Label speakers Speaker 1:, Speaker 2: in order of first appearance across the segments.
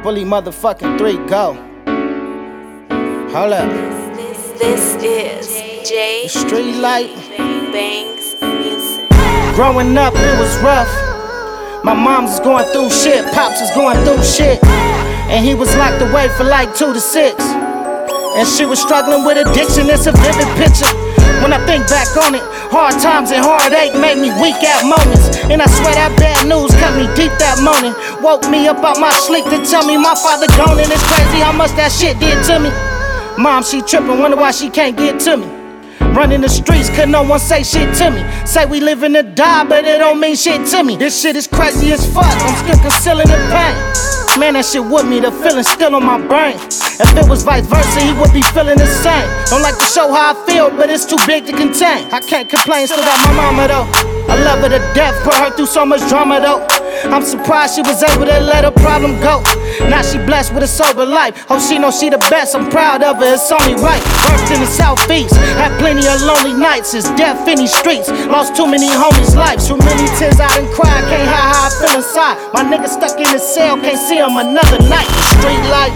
Speaker 1: Bully motherfucking 3, go. Hold up.
Speaker 2: This is J.
Speaker 1: Street light.
Speaker 2: Banks Music.
Speaker 1: Growing up, it was rough. My mom's was going through shit, pops was going through shit. And he was locked away for like 2 to 6. And she was struggling with addiction, it's a vivid picture. When I think back on it, hard times and heartache made me weak at moments. And I swear that bad news cut me deep that morning. Woke me up out my sleep to tell me my father gone, and it's crazy how much that shit did to me. Mom, she trippin', wonder why she can't get to me. Running the streets, cause no one say shit to me. Say we livin' to die, but it don't mean shit to me. This shit is crazy as fuck, I'm still concealing the pain. Man, that shit with me, the feeling's still on my brain. If it was vice versa, he would be feeling the same. Don't like to show how I feel, but it's too big to contain. I can't complain, still got my mama though. I love her to death, put her through so much drama though. I'm surprised she was able to let her problem go. Now she blessed with a sober life. Oh, she know she the best, I'm proud of her, it's only right. Worked in the southeast, had plenty of lonely nights. It's death in these streets, lost too many homies' lives. Too many tears I done cried, can't hide how I feel inside. My nigga stuck in his cell, can't see him another night. Street life,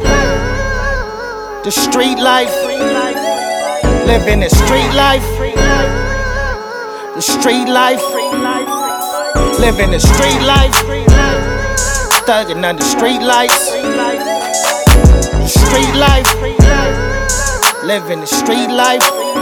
Speaker 1: the street life, living the street life, the street life, living the street life, thugging under street lights, the street life, living the street life,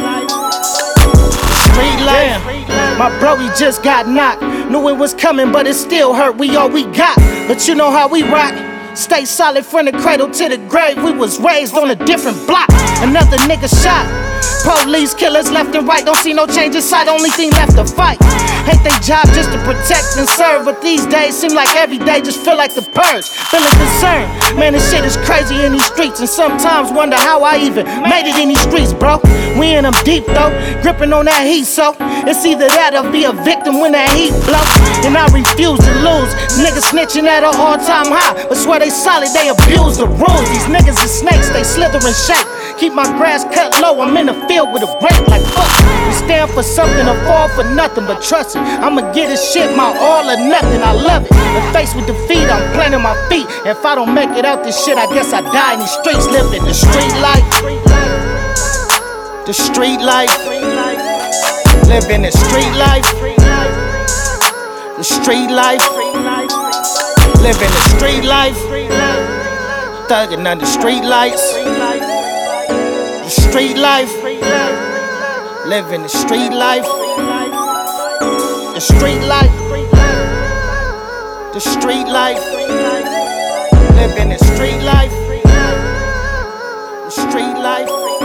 Speaker 1: the street life. My bro, he just got knocked. Knew it was coming, but it still hurt. We all we got, but you know how we rock. Stay solid from the cradle to the grave. We was raised on a different block. Another nigga shot. Police killers left and right. Don't see no change in sight. Only thing left to fight. Hate they job just to protect and serve. But these days seem like every day just feel like the purge. Feeling concerned. Man, this shit is crazy in these streets. And sometimes wonder how I even made it in these streets, bro. We in them deep though. Gripping on that heat, so it's either that or be a victim when that heat blow. And I refuse to lose. Niggas snitching at an all-time high. But swear they solid, they abuse the rules. These niggas is snakes, they slither and shake. Keep my grass cut low, I'm in the field with a break like fuck. We stand for something or fall for nothing, but trust me, I'ma get this shit my all or nothing. I love it. And faced with defeat, I'm planting my feet. If I don't make it out this shit, I guess I die in these streets, living the street life. The street life. Living the street life. The street life. Living the street life. Thugging under street lights. The street life. Living the street life. The street life. The street life. Living the street life. The street life.